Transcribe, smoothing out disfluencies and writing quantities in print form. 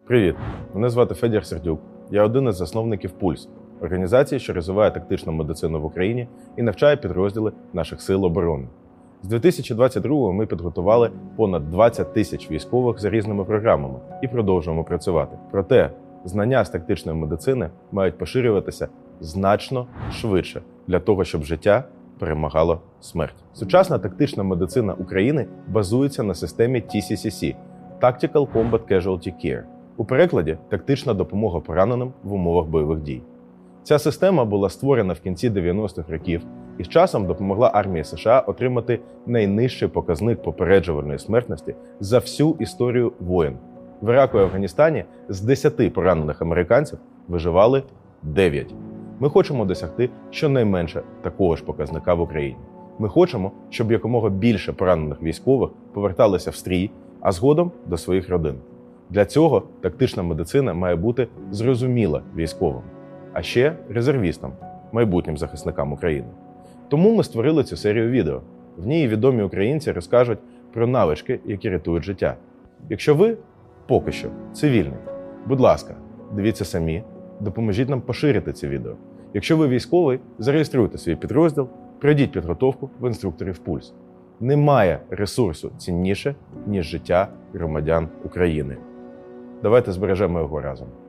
Привіт! Мене звати Федір Сердюк. Я один із засновників «Пульс» – організації, що розвиває тактичну медицину в Україні і навчає підрозділи наших сил оборони. З 2022-го ми підготували понад 20 тисяч військових за різними програмами і продовжуємо працювати. Проте знання з тактичної медицини мають поширюватися значно швидше для того, щоб життя перемагало смерть. Сучасна тактична медицина України базується на системі TCCC – Tactical Combat Casualty Care. У перекладі «тактична допомога пораненим в умовах бойових дій». Ця система була створена в кінці 90-х років і з часом допомогла армії США отримати найнижчий показник попереджувальної смертності за всю історію воєн. В Іраку і Афганістані з 10 поранених американців виживали 9. Ми хочемо досягти щонайменше такого ж показника в Україні. Ми хочемо, щоб якомога більше поранених військових поверталися в стрій, а згодом до своїх родин. Для цього тактична медицина має бути зрозуміла військовим, а ще резервістам, майбутнім захисникам України. Тому ми створили цю серію відео. В ній відомі українці розкажуть про навички, які рятують життя. Якщо ви поки що цивільний, будь ласка, дивіться самі, допоможіть нам поширити це відео. Якщо ви військовий, зареєструйте свій підрозділ, пройдіть підготовку в інструкторів «Пульс». Немає ресурсу цінніше, ніж життя громадян України. Давайте збережемо його разом.